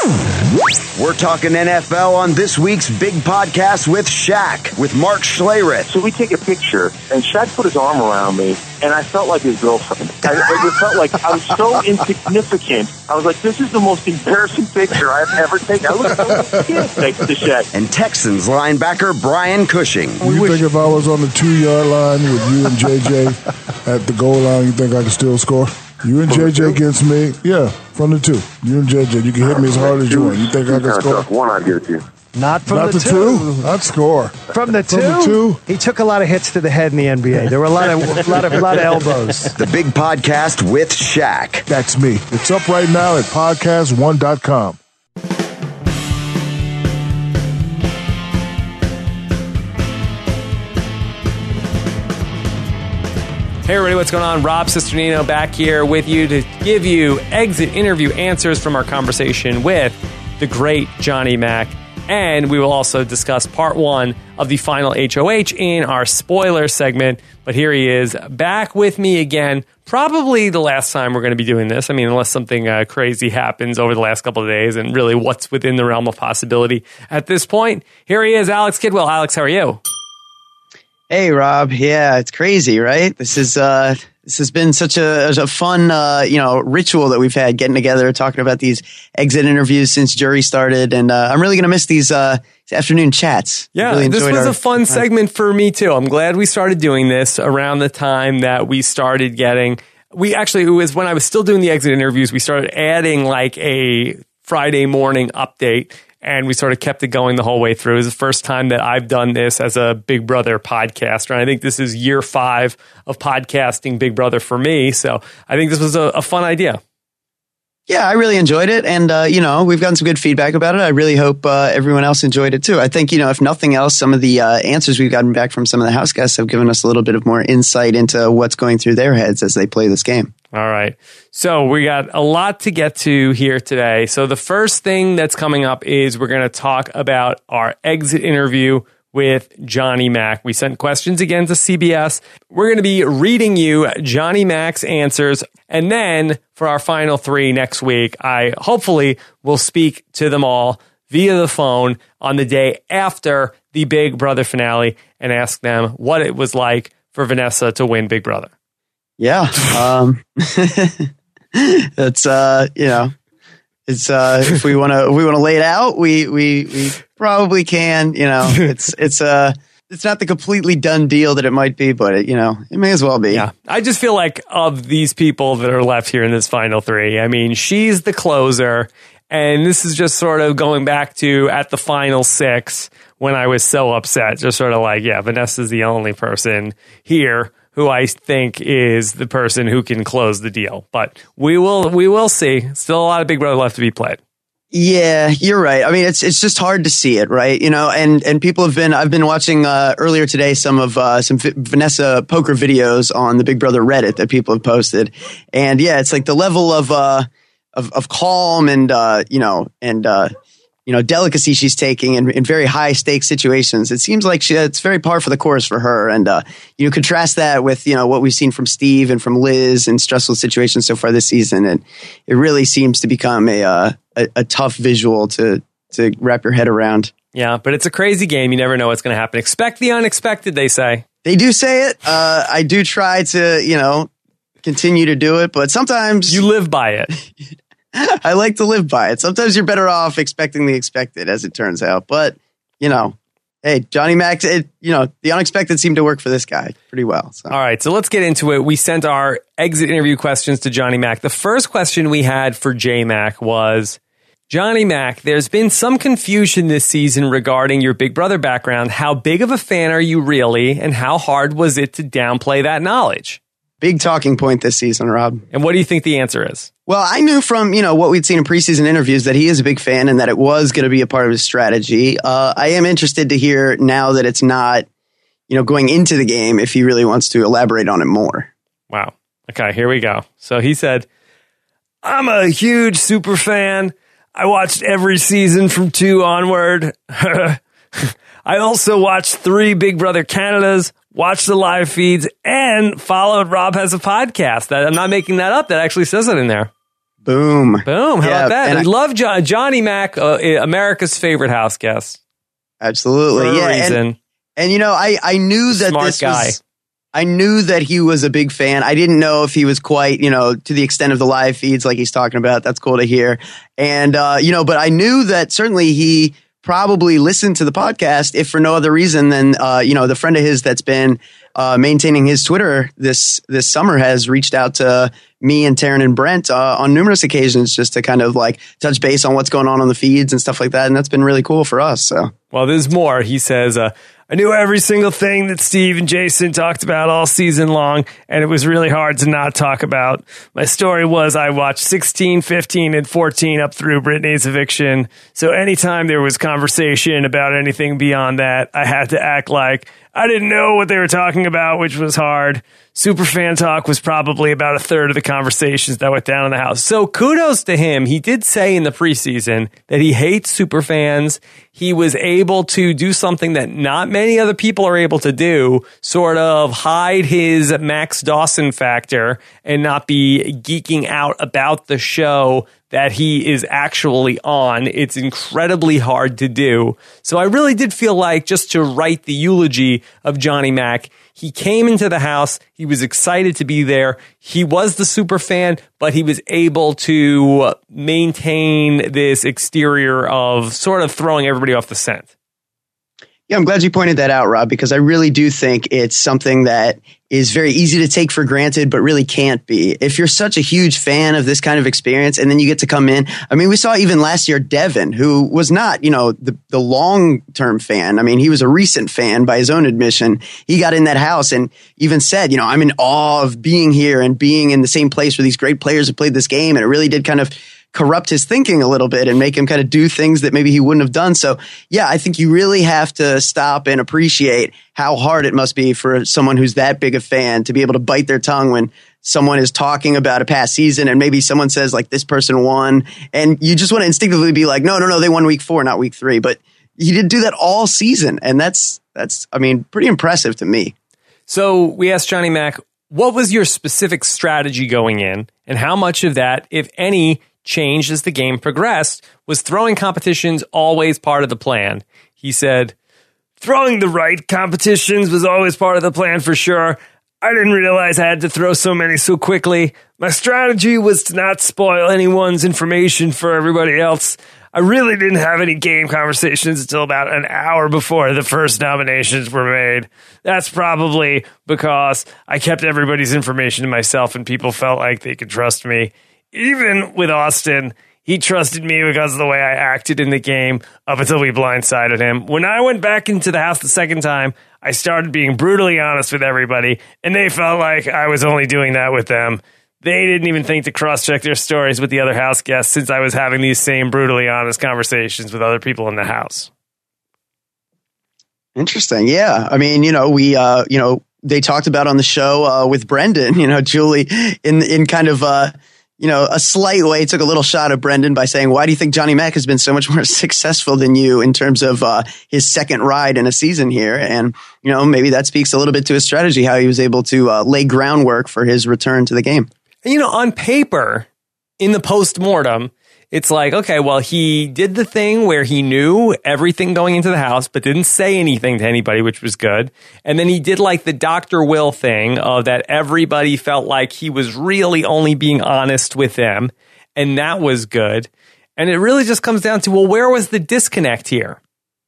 We're talking NFL on this week's big podcast with Shaq, with Mark Schlereth. So we take a picture, and Shaq put his arm around me, and I felt like his girlfriend. I felt like I was so insignificant. I was like, this is the most embarrassing picture I've ever taken. I looked like a kid next to Shaq. And Texans linebacker Brian Cushing. You think if I was on the 2-yard line with you and JJ at the goal line, you think I could still score? You and JJ against me? Yeah, from the 2. You and JJ, you can hit me as hard as you want. You think I can score? One, I'd give it to you. Not from Not the two. I'd score. From the two? He took a lot of hits to the head in the NBA. There were a lot of elbows. The big podcast with Shaq. That's me. It's up right now at podcast1.com. Hey everybody, what's going on? Rob Cisternino back here with you to give you exit interview answers from our conversation with the great Johnny Mack. And we will also discuss part 1 of the final HOH in our spoiler segment. But here he is, back with me again. Probably the last time we're going to be doing this. I mean, unless something crazy happens over the last couple of days, and really what's within the realm of possibility at this point. Here he is, Alex Kidwell. Alex, how are you? Hey, Rob. Yeah, it's crazy, right? This has been such a fun, ritual that we've had getting together, talking about these exit interviews since jury started. And I'm really going to miss these afternoon chats. Yeah, really this was a fun segment for me, too. I'm glad we started doing this around the time that we started getting. It was when I was still doing the exit interviews, we started adding like a Friday morning update. And we sort of kept it going the whole way through. It was the first time that I've done this as a Big Brother podcaster. And I think this is year 5 of podcasting Big Brother for me. So I think this was a fun idea. Yeah, I really enjoyed it. And, we've gotten some good feedback about it. I really hope everyone else enjoyed it, too. I think, if nothing else, some of the answers we've gotten back from some of the house guests have given us a little bit of more insight into what's going through their heads as they play this game. All right. So we got a lot to get to here today. So the first thing that's coming up is we're going to talk about our exit interview with Johnny Mack. We sent questions again to CBS. We're going to be reading you Johnny Mack's answers. And then for our final 3 next week, I hopefully will speak to them all via the phone on the day after the Big Brother finale and ask them what it was like for Vanessa to win Big Brother. Yeah. That's, it's, if we want to lay it out, we probably can, it's not the completely done deal that it might be, but it may as well be. Yeah. I just feel like of these people that are left here in this final 3, I mean, she's the closer, and this is just sort of going back to at the final 6 when I was so upset, just sort of like, yeah, Vanessa's the only person here who I think is the person who can close the deal. But we will see. Still a lot of Big Brother left to be played. Yeah, you're right. I mean, it's just hard to see it, right? And people I've been watching earlier today some Vanessa poker videos on the Big Brother Reddit that people have posted. And yeah, it's like the level of calm and delicacy she's taking in very high stakes situations. It seems like it's very par for the course for her. And, contrast that with, what we've seen from Steve and from Liz in stressful situations so far this season. And it really seems to become a tough visual to wrap your head around. Yeah, but it's a crazy game. You never know what's going to happen. Expect the unexpected, they say. They do say it. I do try to, continue to do it, but sometimes you live by it. I like to live by it. Sometimes you're better off expecting the expected, as it turns out. But, hey, Johnny Mack, the unexpected seemed to work for this guy pretty well. So. All right, so let's get into it. We sent our exit interview questions to Johnny Mack. The first question we had for J-Mac was, Johnny Mack, there's been some confusion this season regarding your Big Brother background. How big of a fan are you really, and how hard was it to downplay that knowledge? Big talking point this season, Rob. And what do you think the answer is? Well, I knew from, what we'd seen in preseason interviews that he is a big fan and that it was going to be a part of his strategy. I am interested to hear now that it's not, going into the game, if he really wants to elaborate on it more. Wow. Okay, here we go. So he said, I'm a huge super fan. I watched every season from 2 onward. I also watched 3 Big Brother Canadas, watched the live feeds, and followed Rob Has a Podcast. I'm not making that up. That actually says it in there. Boom. How about that? And We love Johnny Mac, America's favorite house guest. Absolutely. For a reason. And you know, I knew that Smart this guy. I knew that he was a big fan. I didn't know if he was quite, you know, to the extent of the live feeds like he's talking about. That's cool to hear. And, you know, but I knew that certainly he probably listened to the podcast, if for no other reason than, you know, the friend of his that's been maintaining his Twitter this summer has reached out to me and Taryn and Brent on numerous occasions just to kind of like touch base on what's going on the feeds and stuff like that. And that's been really cool for us. So, well, there's more. He says, I knew every single thing that Steve and Jason talked about all season long, and it was really hard to not talk about. My story was I watched 16, 15, and 14 up through Britney's eviction, so anytime there was conversation about anything beyond that, I had to act like I didn't know what they were talking about, which was hard. Superfan talk was probably about a third of the conversations that went down in the house. So kudos to him. He did say in the preseason that he hates superfans. He was able to do something that not many other people are able to do, sort of hide his Max Dawson factor and not be geeking out about the show that he is actually on. It's incredibly hard to do. So I really did feel like, just to write the eulogy of Johnny Mac, he came into the house. He was excited to be there. He was the super fan, but he was able to maintain this exterior of sort of throwing everybody off the scent. yeah, I'm glad you pointed that out, Rob, because I really do think it's something that is very easy to take for granted, but really can't be. If you're such a huge fan of this kind of experience and then you get to come in, I mean, we saw even last year, Devin, who was not, you know, the long-term fan. I mean, he was a recent fan by his own admission. He got in that house and even said, you know, I'm in awe of being here and being in the same place where these great players have played this game. And it really did kind of corrupt his thinking a little bit and make him kind of do things that maybe he wouldn't have done. So yeah, I think you really have to stop and appreciate how hard it must be for someone who's that big a fan to be able to bite their tongue when someone is talking about a past season and maybe someone says like this person won and you just want to instinctively be like, no, they won week 4, not week 3. But he did do that all season. And that's, I mean, pretty impressive to me. So we asked Johnny Mac, what was your specific strategy going in and how much of that, if any, changed as the game progressed? Was throwing competitions always part of the plan? He said, throwing the right competitions was always part of the plan for sure. I didn't realize I had to throw so many so quickly. My strategy was to not spoil anyone's information for everybody else. I really didn't have any game conversations until about an hour before the first nominations were made. That's probably because I kept everybody's information to myself and people felt like they could trust me. Even with Austin, he trusted me because of the way I acted in the game up until we blindsided him. When I went back into the house the second time, I started being brutally honest with everybody, and they felt like I was only doing that with them. They didn't even think to cross-check their stories with the other house guests since I was having these same brutally honest conversations with other people in the house. Interesting. Yeah. I mean, they talked about on the show with Brendan, Julie in kind of a slight way took a little shot at Brendan by saying, why do you think Johnny Mac has been so much more successful than you in terms of his second ride in a season here? And, maybe that speaks a little bit to his strategy, how he was able to lay groundwork for his return to the game. On paper, in the post-mortem, it's like, okay, well, he did the thing where he knew everything going into the house, but didn't say anything to anybody, which was good. And then he did like the Dr. Will thing of that everybody felt like he was really only being honest with them. And that was good. And it really just comes down to, well, where was the disconnect here?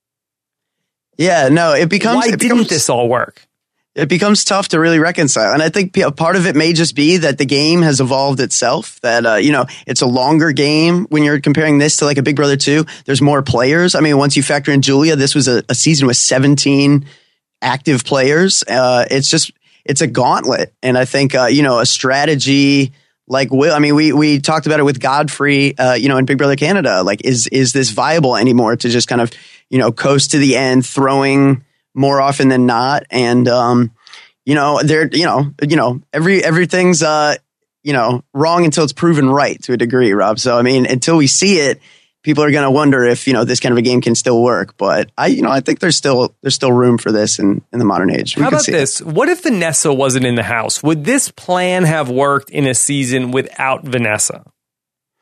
Yeah, no, why didn't this all work? It becomes tough to really reconcile. And I think part of it may just be that the game has evolved itself, that, it's a longer game when you're comparing this to like a Big Brother 2. There's more players. I mean, once you factor in Julia, this was a season with 17 active players. It's a gauntlet. And I think, a strategy like Will, I mean, we talked about it with Godfrey, in Big Brother Canada. Like, is this viable anymore to just kind of, coast to the end, throwing more often than not. And, everything's, wrong until it's proven right to a degree, Rob. So, I mean, until we see it, people are going to wonder if, this kind of a game can still work. But I think there's still room for this in the modern age. How about this? What if Vanessa wasn't in the house? Would this plan have worked in a season without Vanessa?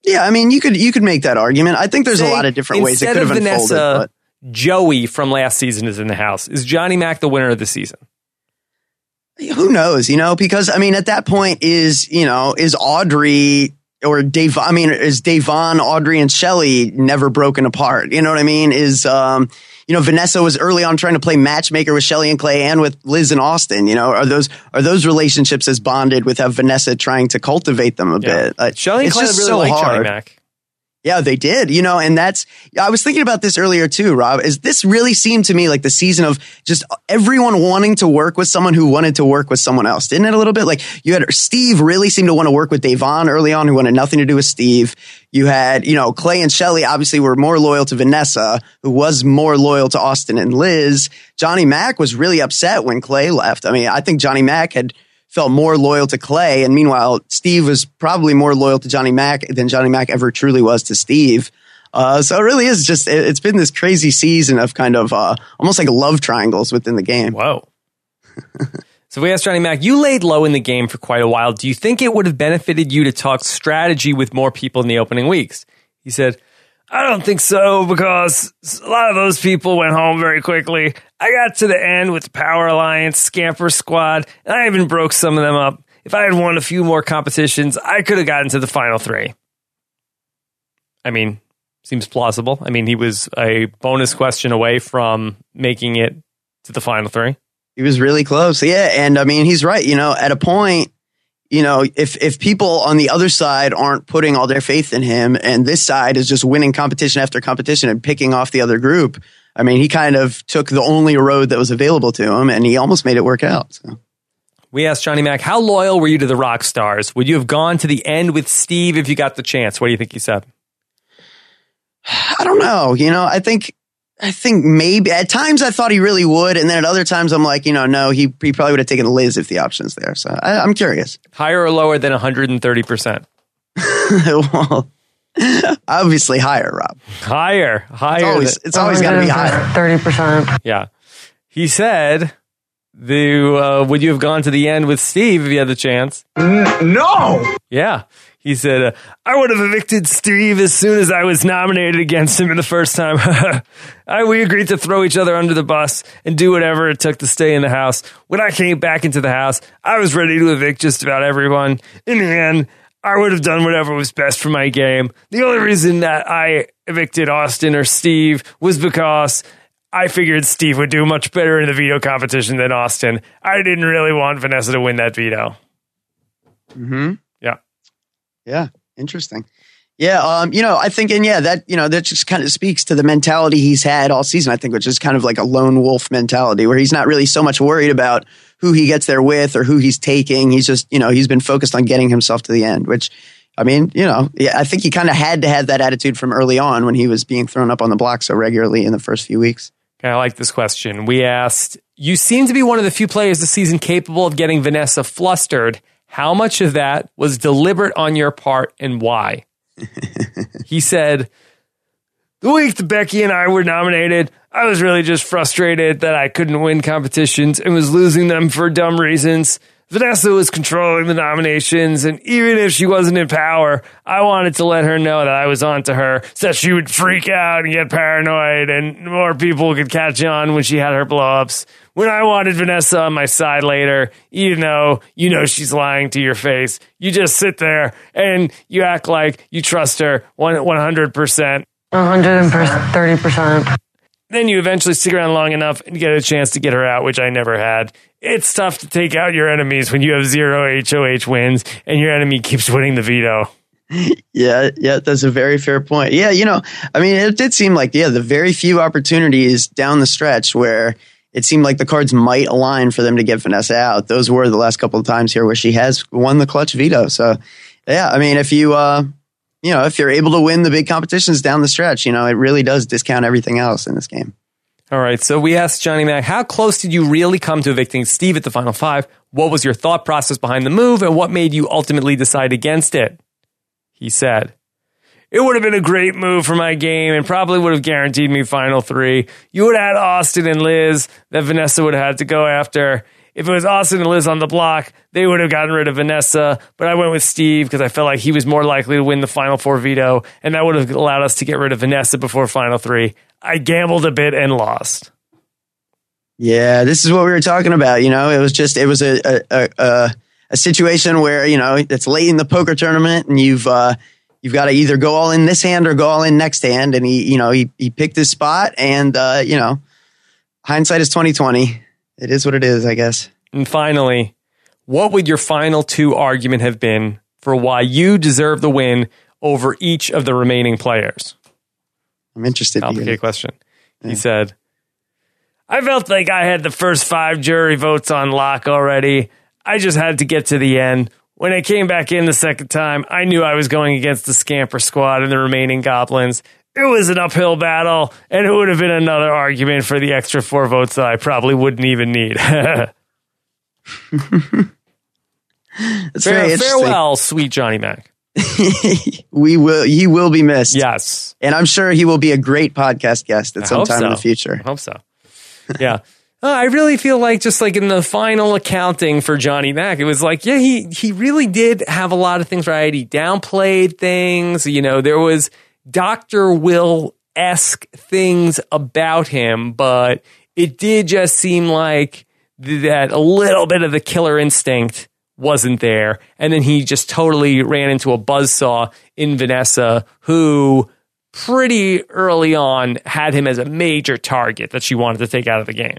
Yeah, I mean, you could make that argument. I think there's a lot of different ways it could have unfolded. Vanessa, Joey from last season is in the house. Is Johnny Mac the winner of the season? Who knows, because, I mean, at that point is Audrey or Dave, I mean, is Davon, Audrey, and Shelley never broken apart? You know what I mean? Is, Vanessa was early on trying to play matchmaker with Shelley and Clay and with Liz and Austin. Are those relationships as bonded without Vanessa trying to cultivate them a bit? Shelley and Clay really so like hard. Johnny Mac. Yeah, they did, and I was thinking about this earlier too, Rob, this really seemed to me like the season of just everyone wanting to work with someone who wanted to work with someone else. Didn't it a little bit? Like you had Steve really seemed to want to work with Davon early on, who wanted nothing to do with Steve. You had, Clay and Shelley obviously were more loyal to Vanessa, who was more loyal to Austin and Liz. Johnny Mac was really upset when Clay left. I mean, I think Johnny Mac had felt more loyal to Clay. And meanwhile, Steve was probably more loyal to Johnny Mac than Johnny Mac ever truly was to Steve. So it really is just, it's been this crazy season of kind of almost like love triangles within the game. Whoa. So we asked Johnny Mac, you laid low in the game for quite a while. Do you think it would have benefited you to talk strategy with more people in the opening weeks? He said, I don't think so, because a lot of those people went home very quickly. I got to the end with the Power Alliance, Scamper Squad, and I even broke some of them up. If I had won a few more competitions, I could have gotten to the final 3. I mean, seems plausible. I mean, he was a bonus question away from making it to the final 3. He was really close. Yeah, and I mean, he's right. At a point, if people on the other side aren't putting all their faith in him and this side is just winning competition after competition and picking off the other group, I mean, he kind of took the only road that was available to him and he almost made it work out. So. We asked Johnny Mac, how loyal were you to the Rock Stars? Would you have gone to the end with Steve if you got the chance? What do you think he said? I don't know. I think maybe at times I thought he really would. And then at other times I'm like, no, he probably would have taken Liz if the option's there. So I'm curious. Higher or lower than 130%? Well, obviously higher, Rob. Higher. It's always got to be higher. 30%. Yeah. He said, would you have gone to the end with Steve if you had the chance? No! Yeah. He said, I would have evicted Steve as soon as I was nominated against him in the first time. We agreed to throw each other under the bus and do whatever it took to stay in the house. When I came back into the house, I was ready to evict just about everyone. In the end, I would have done whatever was best for my game. The only reason that I evicted Austin or Steve was because I figured Steve would do much better in the veto competition than Austin. I didn't really want Vanessa to win that veto. Mm-hmm. Yeah. Yeah. Interesting. Yeah. I think, and yeah, that just kind of speaks to the mentality he's had all season, I think, which is kind of like a lone wolf mentality where he's not really so much worried about who he gets there with or who he's taking. He's just, he's been focused on getting himself to the end, which, I mean, yeah, I think he kind of had to have that attitude from early on when he was being thrown up on the block so regularly in the first few weeks. Okay, I like this question. We asked, you seem to be one of the few players this season capable of getting Vanessa flustered. How much of that was deliberate on your part and why? He said, the week that Becky and I were nominated, I was really just frustrated that I couldn't win competitions and was losing them for dumb reasons. Vanessa was controlling the nominations, and even if she wasn't in power, I wanted to let her know that I was onto her so that she would freak out and get paranoid and more people could catch on when she had her blow-ups. When I wanted Vanessa on my side later, even though you know she's lying to your face, you just sit there and you act like you trust her 100%. 130%. Then you eventually stick around long enough and get a chance to get her out, which I never had. It's tough to take out your enemies when you have 0 HOH wins and your enemy keeps winning the veto. Yeah, that's a very fair point. Yeah, I mean, it did seem like, the very few opportunities down the stretch where it seemed like the cards might align for them to get Vanessa out. Those were the last couple of times here where she has won the clutch veto. So, yeah, I mean, if if you're able to win the big competitions down the stretch, it really does discount everything else in this game. All right. So we asked Johnny Mac, how close did you really come to evicting Steve at the final 5? What was your thought process behind the move and what made you ultimately decide against it? He said, it would have been a great move for my game and probably would have guaranteed me final 3. You would have had Austin and Liz that Vanessa would have had to go after. if it was Austin and Liz on the block, they would have gotten rid of Vanessa. But I went with Steve because I felt like he was more likely to win the Final Four veto, and that would have allowed us to get rid of Vanessa before Final Three. I gambled a bit and lost. Yeah, this is what we were talking about. You know, it was a situation where, you know, it's late in the poker tournament and you've got to either go all in this hand or go all in next hand. And he picked his spot, and you know, hindsight is 20/20. It is what it is, I guess. And finally, what would your final two argument have been for why you deserve the win over each of the remaining players? I'm interested. Complicated question. Yeah. He said, I felt like I had the first 5 jury votes on lock already. I just had to get to the end. When I came back in the second time, I knew I was going against the Scamper squad and the remaining goblins. It was an uphill battle, and it would have been another argument for the extra 4 votes that I probably wouldn't even need. Farewell, sweet Johnny Mac. He will be missed. Yes. And I'm sure he will be a great podcast guest at some time in the future. I hope so. Yeah. I really feel like just like in the final accounting for Johnny Mac, it was like, yeah, he really did have a lot of things right. He downplayed things. You know, there was Dr. Will-esque things about him, but it did just seem like that a little bit of the killer instinct wasn't there. And then he just totally ran into a buzzsaw in Vanessa, who pretty early on had him as a major target that she wanted to take out of the game.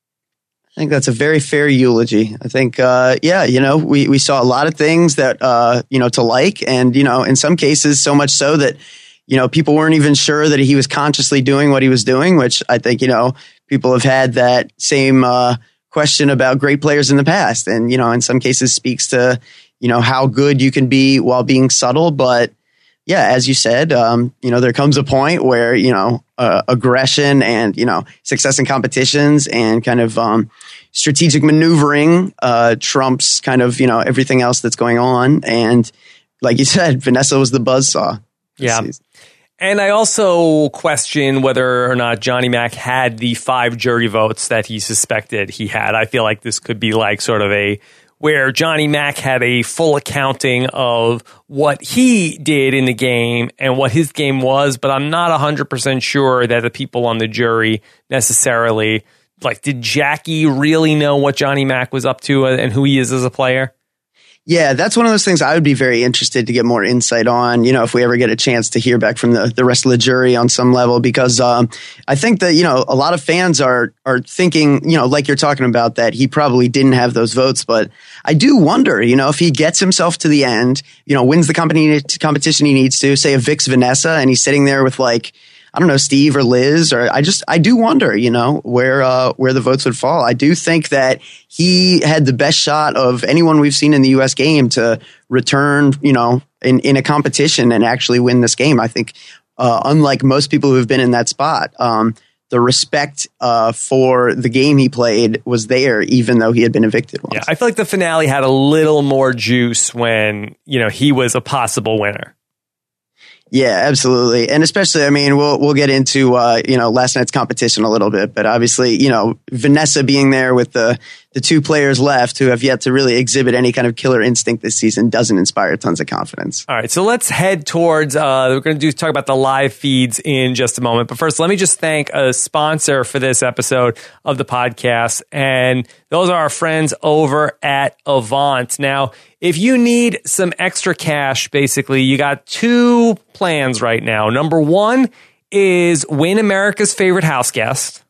I think that's a very fair eulogy. I think, you know, we saw a lot of things that, you know, to like, and, you know, in some cases, so much so that, you know, people weren't even sure that he was consciously doing what he was doing, which I think, you know, people have had that same question about great players in the past. And, you know, in some cases speaks to, you know, how good you can be while being subtle. But yeah, as you said, you know, there comes a point where, you know, aggression and, you know, success in competitions and kind of strategic maneuvering trumps kind of, you know, everything else that's going on. And like you said, Vanessa was the buzzsaw. Yeah. And I also question whether or not Johnny Mac had the 5 jury votes that he suspected he had. I feel like this could be like sort of where Johnny Mac had a full accounting of what he did in the game and what his game was, but I'm not 100% sure that the people on the jury necessarily, like, did Jackie really know what Johnny Mac was up to and who he is as a player? Yeah, that's one of those things I would be very interested to get more insight on, you know, if we ever get a chance to hear back from the rest of the jury on some level, because I think that, you know, a lot of fans are thinking, you know, like you're talking about, that he probably didn't have those votes. But I do wonder, you know, if he gets himself to the end, you know, wins the competition he needs to, say evicts Vanessa, and he's sitting there with, like, I don't know, Steve or Liz, or I do wonder, you know, where the votes would fall. I do think that he had the best shot of anyone we've seen in the U.S. game to return, you know, in a competition and actually win this game. I think, unlike most people who have been in that spot, the respect for the game he played was there, even though he had been evicted once. Yeah, I feel like the finale had a little more juice when, you know, he was a possible winner. Yeah, absolutely. And especially, I mean, we'll get into, you know, last night's competition a little bit, but obviously, you know, Vanessa being there with the 2 players left who have yet to really exhibit any kind of killer instinct this season doesn't inspire tons of confidence. All right. So let's head towards, we're going to talk about the live feeds in just a moment. But first, let me just thank a sponsor for this episode of the podcast. And those are our friends over at Avant. Now, if you need some extra cash, basically, you got 2 plans right now. Number 1 is win America's favorite house guest.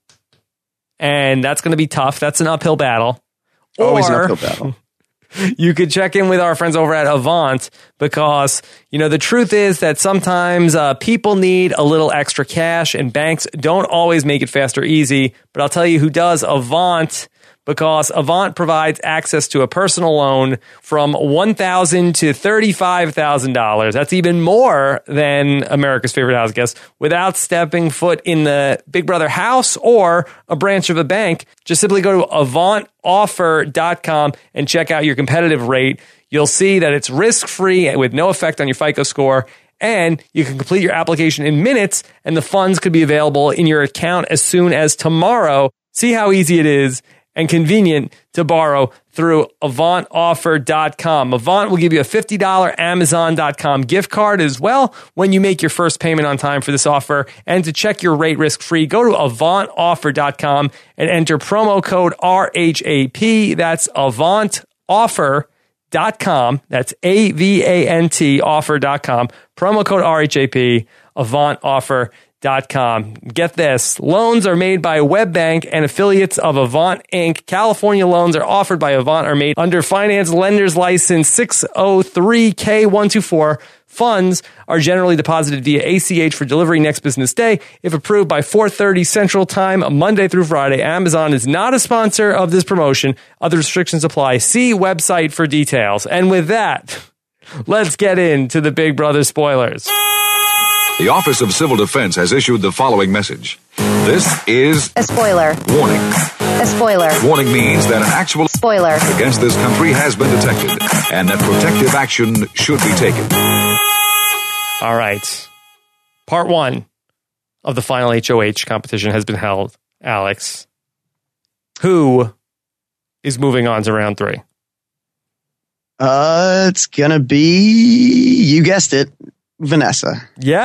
And that's going to be tough. That's an uphill battle. Always an uphill battle. You could check in with our friends over at Avant because, you know, the truth is that sometimes people need a little extra cash and banks don't always make it fast or easy. But I'll tell you who does: Avant. Because Avant provides access to a personal loan from $1,000 to $35,000. That's even more than America's favorite house guest without stepping foot in the Big Brother house or a branch of a bank. Just simply go to avantoffer.com and check out your competitive rate. You'll see that it's risk-free with no effect on your FICO score. And you can complete your application in minutes, and the funds could be available in your account as soon as tomorrow. See how easy it is and convenient to borrow through AvantOffer.com. Avant will give you a $50 Amazon.com gift card as well when you make your first payment on time for this offer. And to check your rate risk-free, go to AvantOffer.com and enter promo code RHAP. That's AvantOffer.com. That's AVANT offer.com. Promo code RHAP, AvantOffer.com. Get this. Loans are made by WebBank and affiliates of Avant Inc. California loans are offered by Avant are made under Finance Lenders License 603K124. Funds are generally deposited via ACH for delivery next business day. If approved by 4:30 Central Time, Monday through Friday. Amazon is not a sponsor of this promotion. Other restrictions apply. See website for details. And with that, let's get into the Big Brother spoilers. The Office of Civil Defense has issued the following message. This is a spoiler. Warning. A spoiler. Warning means that an actual spoiler against this country has been detected and that protective action should be taken. All right. Part 1 of the final HOH competition has been held. Alex, who is moving on to round 3? It's gonna be, you guessed it, Vanessa.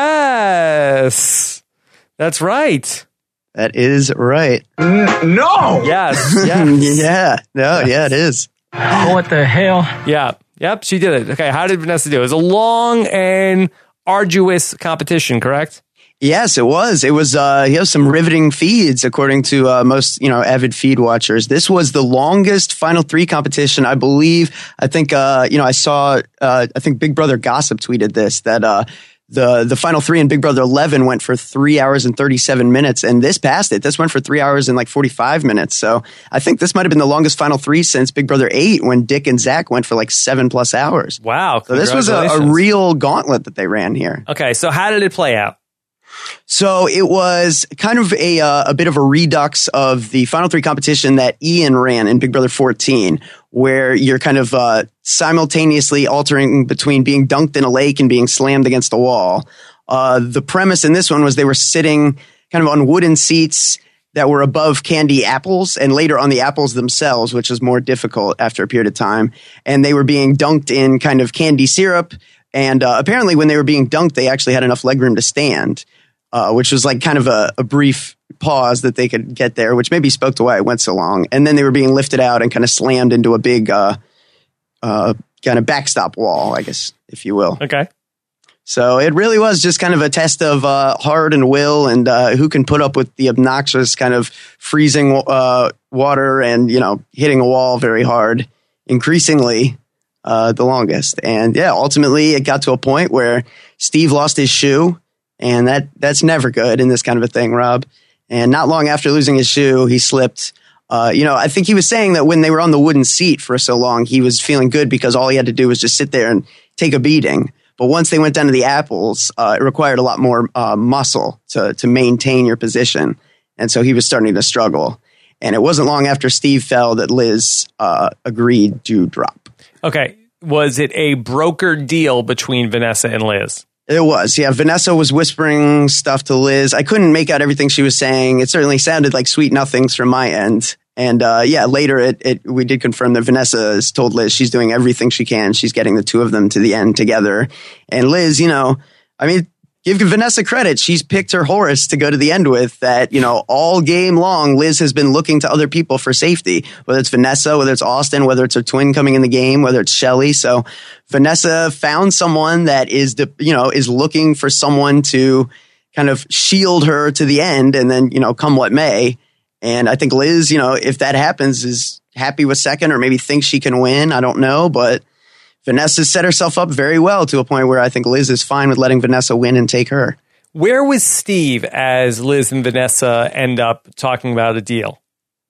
Yes, that's right. That is right. No. Yes. Yeah. No. Yeah, it is. What the hell? Yeah. Yep. She did it. Okay. How did Vanessa do? It was a long and arduous competition, correct? Yes, it was. It was, he has some riveting feeds, according to most, avid feed watchers. This was the longest Final 3 competition, I believe. I think, I saw, I think Big Brother Gossip tweeted this, that the Final 3 in Big Brother 11 went for 3 hours and 37 minutes, and this passed it. This went for 3 hours and like 45 minutes. So I think this might have been the longest Final 3 since Big Brother 8, when Dick and Zach went for like 7+ hours. Wow. So this was a real gauntlet that they ran here. Okay. So how did it play out? So it was kind of a bit of a redux of the Final 3 competition that Ian ran in Big Brother 14, where you're kind of simultaneously altering between being dunked in a lake and being slammed against a wall. The premise in this one was they were sitting kind of on wooden seats that were above candy apples and later on the apples themselves, which is more difficult after a period of time. And they were being dunked in kind of candy syrup. And apparently when they were being dunked, they actually had enough legroom to stand. Which was like kind of a brief pause that they could get there, which maybe spoke to why it went so long. And then they were being lifted out and kind of slammed into a big kind of backstop wall, I guess, if you will. Okay. So it really was just kind of a test of heart and will and who can put up with the obnoxious kind of freezing water and, hitting a wall very hard, increasingly the longest. And yeah, ultimately it got to a point where Steve lost his shoe. And that's never good in this kind of a thing, Rob. And not long after losing his shoe, he slipped. I think he was saying that when they were on the wooden seat for so long, he was feeling good because all he had to do was just sit there and take a beating. But once they went down to the apples, it required a lot more muscle to maintain your position. And so he was starting to struggle. And it wasn't long after Steve fell that Liz agreed to drop. Okay. Was it a brokered deal between Vanessa and Liz? It was, yeah. Vanessa was whispering stuff to Liz. I couldn't make out everything she was saying. It certainly sounded like sweet nothings from my end. And later we did confirm that Vanessa has told Liz she's doing everything she can. She's getting the two of them to the end together. And Liz, give Vanessa credit. She's picked her horse to go to the end with that, all game long, Liz has been looking to other people for safety, whether it's Vanessa, whether it's Austin, whether it's her twin coming in the game, whether it's Shelly. So Vanessa found someone that is looking for someone to kind of shield her to the end and then, come what may. And I think Liz, if that happens, is happy with second or maybe thinks she can win. I don't know, but Vanessa set herself up very well to a point where I think Liz is fine with letting Vanessa win and take her. Where was Steve as Liz and Vanessa end up talking about a deal?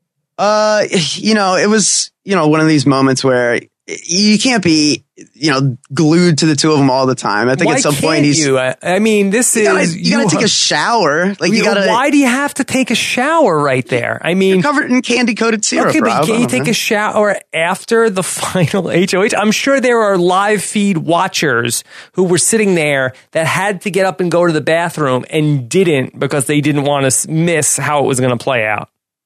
It was, one of these moments where you can't be, glued to the two of them all the time. I think at some point you gotta take a shower. Why do you have to take a shower right there? I mean, you're covered in candy coated syrup. Okay, but can you take a shower after the final HOH? I'm sure there are live feed watchers who were sitting there that had to get up and go to the bathroom and didn't because they didn't want to miss how it was going to play out.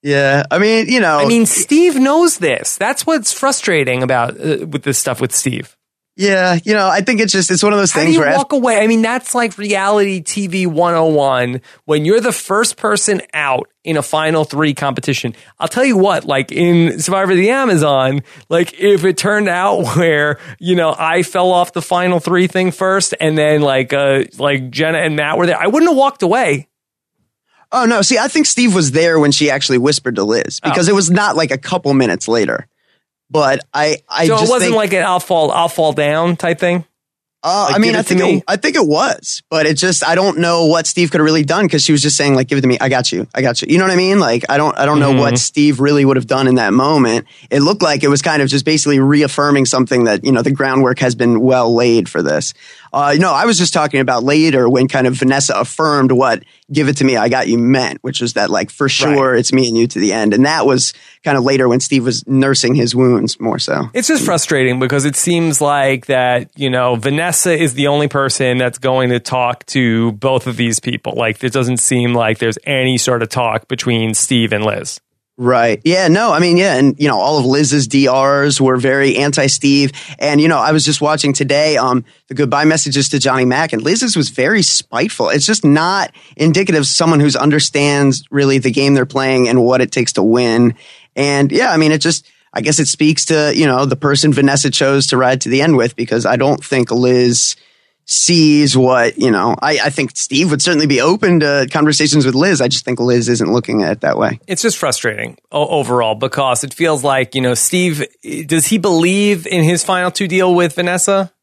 Yeah, I mean, Steve knows this. That's what's frustrating about with this stuff with Steve. Yeah, I think it's one of those things where you walk away. I mean, that's like reality TV 101 when you're the first person out in a Final 3 competition. I'll tell you what, like in Survivor of the Amazon, like if it turned out where, I fell off the Final 3 thing first and then like Jenna and Matt were there, I wouldn't have walked away. Oh, no. See, I think Steve was there when she actually whispered to Liz because it was not like a couple minutes later. But I so just it wasn't think, like an I'll fall down type thing. I think it was, but it just I don't know what Steve could have really done because she was just saying like, give it to me, I got you. You know what I mean? Like I don't know what Steve really would have done in that moment. It looked like it was kind of just basically reaffirming something that the groundwork has been well laid for this. I was just talking about later when kind of Vanessa affirmed what "give it to me, I got you" meant, which was that like for sure it's me and you to the end, and that was kind of later when Steve was nursing his wounds more so. It's just frustrating because it seems like that Vanessa is the only person that's going to talk to both of these people. Like it doesn't seem like there's any sort of talk between Steve and Liz. Right. Yeah, no, I mean, yeah. And, all of Liz's DRs were very anti-Steve. And, I was just watching today, the goodbye messages to Johnny Mac, and Liz's was very spiteful. It's just not indicative of someone who understands really the game they're playing and what it takes to win. And yeah, I mean, I guess it speaks to, the person Vanessa chose to ride to the end with, because I don't think Liz sees what, I think Steve would certainly be open to conversations with Liz. I just think Liz isn't looking at it that way. It's just frustrating overall because it feels like, Steve, does he believe in his final 2 deal with Vanessa?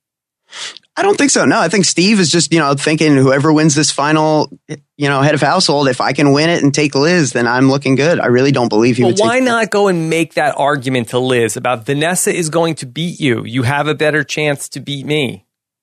I don't think so. No, I think Steve is just, thinking whoever wins this final, head of household, if I can win it and take Liz, then I'm looking good. I really don't believe he would. Why not go and make that argument to Liz about Vanessa is going to beat you? You have a better chance to beat me.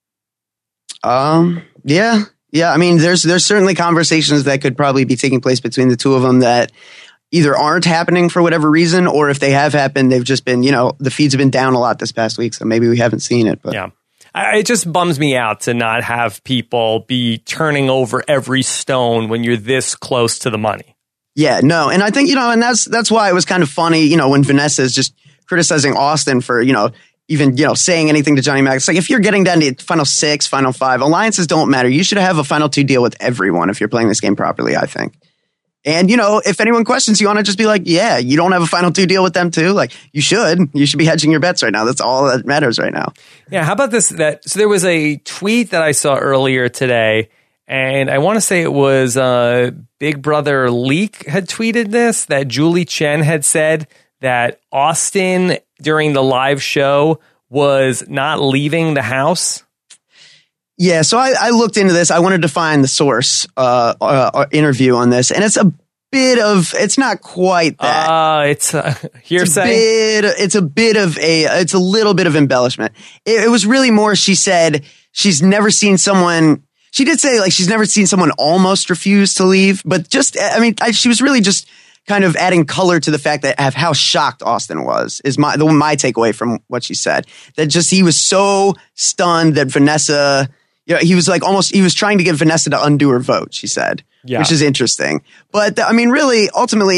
Yeah. I mean, there's certainly conversations that could probably be taking place between the two of them that either aren't happening for whatever reason, or if they have happened, they've just been, the feeds have been down a lot this past week, so maybe we haven't seen it. But yeah, it just bums me out to not have people be turning over every stone when you're this close to the money. Yeah, no, and I think and that's why it was kind of funny, when Vanessa is just criticizing Austin for even, saying anything to Johnny Mac. It's like, if you're getting down to final 6, final 5, alliances don't matter. You should have a final 2 deal with everyone if you're playing this game properly, I think. And, if anyone questions you, want to just be like, yeah, you don't have a final 2 deal with them too. Like, you should be hedging your bets right now. That's all that matters right now. Yeah. How about this? So there was a tweet that I saw earlier today, and I want to say it was Big Brother Leak had tweeted this, that Julie Chen had said that Austin during the live show was not leaving the house. Yeah, so I looked into this. I wanted to find the source interview on this, and it's it's not quite that. It's hearsay. It's a little bit of embellishment. It was really more, she said she's never seen someone. She did say like she's never seen someone almost refuse to leave, but she was really just kind of adding color to the fact that of how shocked Austin was is my takeaway from what she said. That just he was so stunned that Vanessa, he was like he was trying to get Vanessa to undo her vote, she said, which is interesting. But I mean, really, ultimately,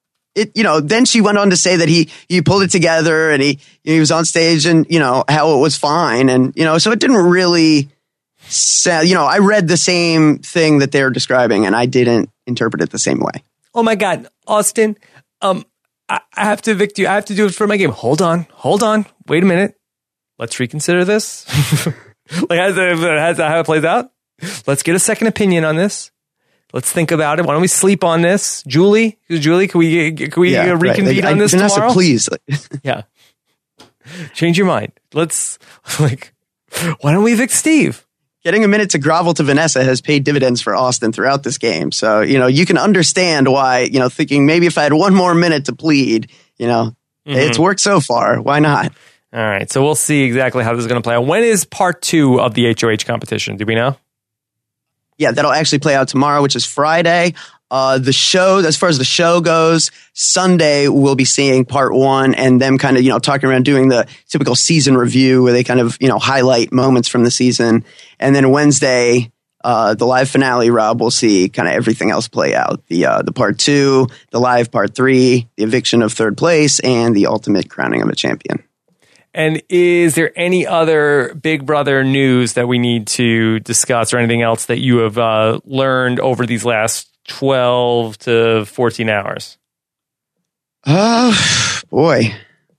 then she went on to say that he pulled it together and he was on stage and, how it was fine. And, so it didn't really say, I read the same thing that they're describing and I didn't interpret it the same way. Oh my God, Austin, I have to evict you. I have to do it for my game. Hold on. Wait a minute. Let's reconsider this. Like how it plays out. Let's get a second opinion on this. Let's think about it. Why don't we sleep on this? Julie, can we reconvene on this Vanessa, tomorrow? Please. Yeah. Change your mind. Let's why don't we evict Steve? Getting a minute to grovel to Vanessa has paid dividends for Austin throughout this game. So, you can understand why, thinking maybe if I had one more minute to plead, it's worked so far. Why not? All right. So we'll see exactly how this is going to play out. When is part 2 of the HOH competition? Do we know? Yeah, that'll actually play out tomorrow, which is Friday. The show, as far as the show goes, Sunday we'll be seeing part 1 and them kind of, talking around doing the typical season review where they kind of, highlight moments from the season. And then Wednesday, the live finale, Rob, we'll see kind of everything else play out. The part 2, the live part 3, the eviction of third place, and the ultimate crowning of a champion. And is there any other Big Brother news that we need to discuss or anything else that you have learned over these last 12 to 14 hours? Boy.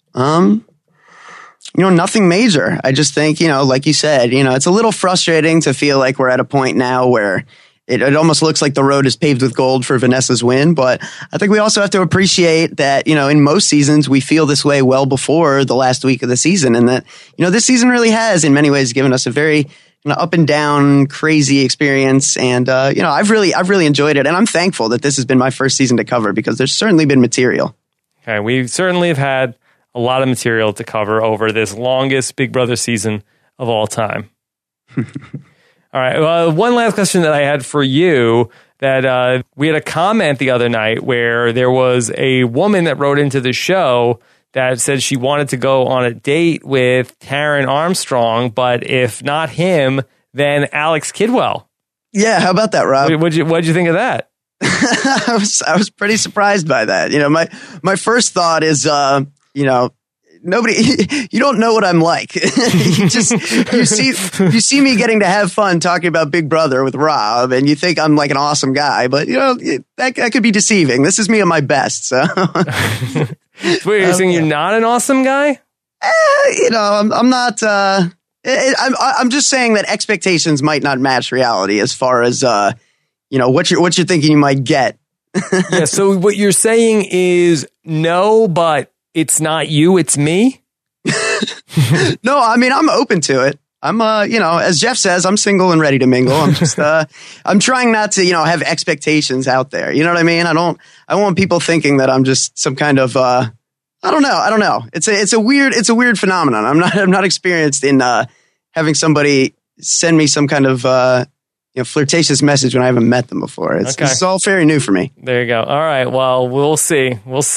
Nothing major. I just think, like you said, it's a little frustrating to feel like we're at a point now where it almost looks like the road is paved with gold for Vanessa's win. But I think we also have to appreciate that, in most seasons, we feel this way well before the last week of the season. And that, this season really has, in many ways, given us a very up and down, crazy experience. And, I've really enjoyed it. And I'm thankful that this has been my first season to cover because there's certainly been material. Okay, we certainly have had a lot of material to cover over this longest Big Brother season of all time. All right. One last question that I had for you, that we had a comment the other night where there was a woman that wrote into the show that said she wanted to go on a date with Taran Armstrong, but if not him, then Alex Kidwell. Yeah, how about that, Rob? What'd you think of that? I was pretty surprised by that. My first thought is, nobody, you don't know what I'm like. you see me getting to have fun talking about Big Brother with Rob, and you think I'm like an awesome guy, but that could be deceiving. This is me at my best. So, so wait, you're saying you're not an awesome guy? I'm not. I'm just saying that expectations might not match reality as far as what you're thinking you might get. Yeah. So what you're saying is no, but it's not you, it's me? No, I mean, I'm open to it. I'm, as Jeff says, I'm single and ready to mingle. I'm just, I'm trying not to, have expectations out there. You know what I mean? I don't want people thinking that I'm just some kind of, I don't know. It's a weird phenomenon. I'm not experienced in, having somebody send me some kind of, flirtatious message when I haven't met them before. It's all very new for me. There you go. All right. Well, we'll see.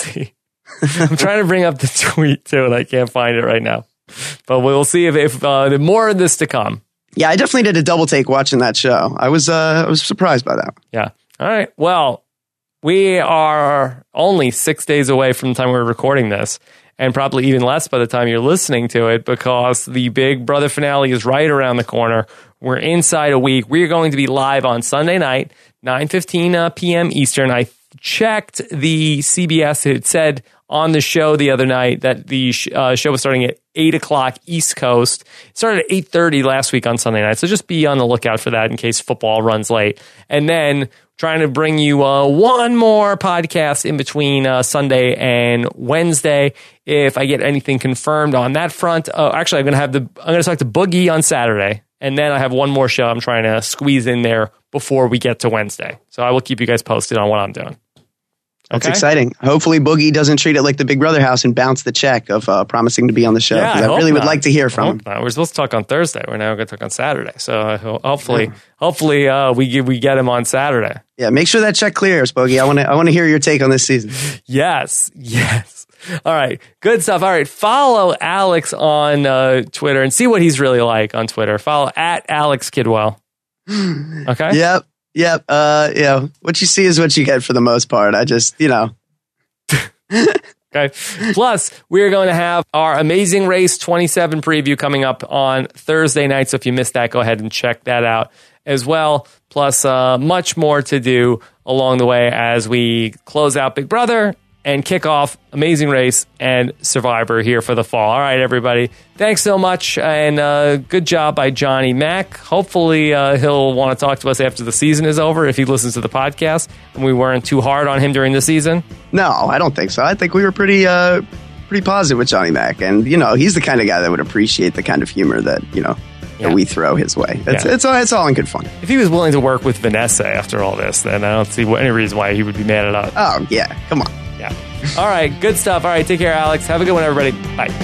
I'm trying to bring up the tweet too, and I can't find it right now. But we'll see if more of this to come. Yeah, I definitely did a double take watching that show. I was surprised by that. Yeah. All right. Well, we are only 6 days away from the time we're recording this, and probably even less by the time you're listening to it, because the Big Brother finale is right around the corner. We're inside a week. We're going to be live on Sunday night, 9:15 p.m. Eastern. I checked the CBS. It said on the show the other night that the show was starting at 8 o'clock East Coast. It started at 8:30 last week on Sunday night. So just be on the lookout for that in case football runs late. And then trying to bring you one more podcast in between Sunday and Wednesday. If I get anything confirmed on that front. Actually, I'm going to talk to Boogie on Saturday. And then I have one more show I'm trying to squeeze in there before we get to Wednesday. So I will keep you guys posted on what I'm doing. That's exciting. Hopefully Boogie doesn't treat it like the Big Brother house and bounce the check of promising to be on the show. Yeah, I really would like to hear from him. We're supposed to talk on Thursday. We're now going to talk on Saturday. So hopefully we get him on Saturday. Yeah, make sure that check clears, Boogie. I want to hear your take on this season. Yes. All right. Good stuff. All right. Follow Alex on Twitter and see what he's really like on Twitter. Follow at Alex Kidwell. Okay? Yep. What you see is what you get for the most part. I just, Okay. Plus, we're going to have our Amazing Race 27 preview coming up on Thursday night. So if you missed that, go ahead and check that out as well. Plus, much more to do along the way as we close out Big Brother and kick off Amazing Race and Survivor here for the fall. All right, everybody. Thanks so much, and good job by Johnny Mac. Hopefully, he'll want to talk to us after the season is over if he listens to the podcast and we weren't too hard on him during the season. No, I don't think so. I think we were pretty positive with Johnny Mac, and he's the kind of guy that would appreciate the kind of humor that that we throw his way. It's all in good fun. If he was willing to work with Vanessa after all this, then I don't see any reason why he would be mad at us. Oh yeah, come on. Yeah. All right. Good stuff. All right. Take care, Alex. Have a good one, everybody. Bye.